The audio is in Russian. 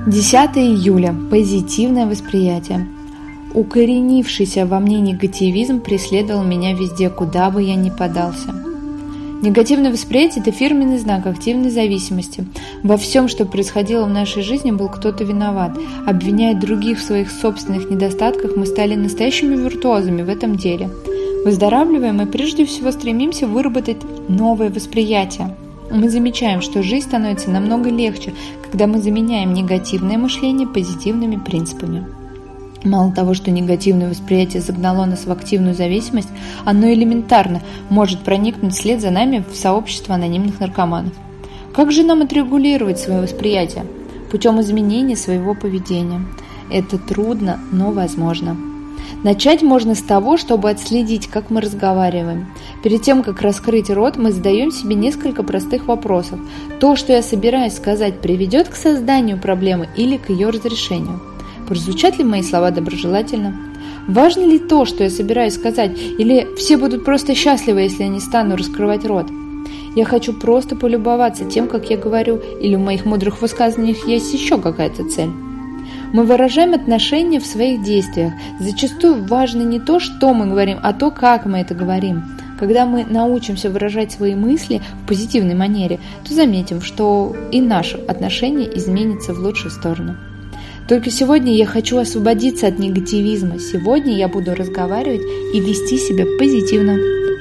10 июля. Позитивное восприятие. Укоренившийся во мне негативизм преследовал меня везде, куда бы я ни подался. Негативное восприятие – это фирменный знак активной зависимости. Во всем, что происходило в нашей жизни, был кто-то виноват. Обвиняя других в своих собственных недостатках, мы стали настоящими виртуозами в этом деле. Выздоравливая, мы прежде всего стремимся выработать новое восприятие. Мы замечаем, что жизнь становится намного легче, когда мы заменяем негативное мышление позитивными принципами. Мало того, что негативное восприятие загнало нас в активную зависимость, оно элементарно может проникнуть вслед за нами в сообщество анонимных наркоманов. Как же нам отрегулировать свое восприятие? Путем изменения своего поведения. Это трудно, но возможно. Начать можно с того, чтобы отследить, как мы разговариваем. Перед тем, как раскрыть рот, мы задаем себе несколько простых вопросов. То, что я собираюсь сказать, приведет к созданию проблемы или к ее разрешению? Прозвучат ли мои слова доброжелательно? Важно ли то, что я собираюсь сказать, или все будут просто счастливы, если я не стану раскрывать рот? Я хочу просто полюбоваться тем, как я говорю, или в моих мудрых высказываниях есть еще какая-то цель? Мы выражаем отношения в своих действиях. Зачастую важно не то, что мы говорим, а то, как мы это говорим. Когда мы научимся выражать свои мысли в позитивной манере, то заметим, что и наше отношение изменится в лучшую сторону. Только сегодня я хочу освободиться от негативизма. Сегодня я буду разговаривать и вести себя позитивно.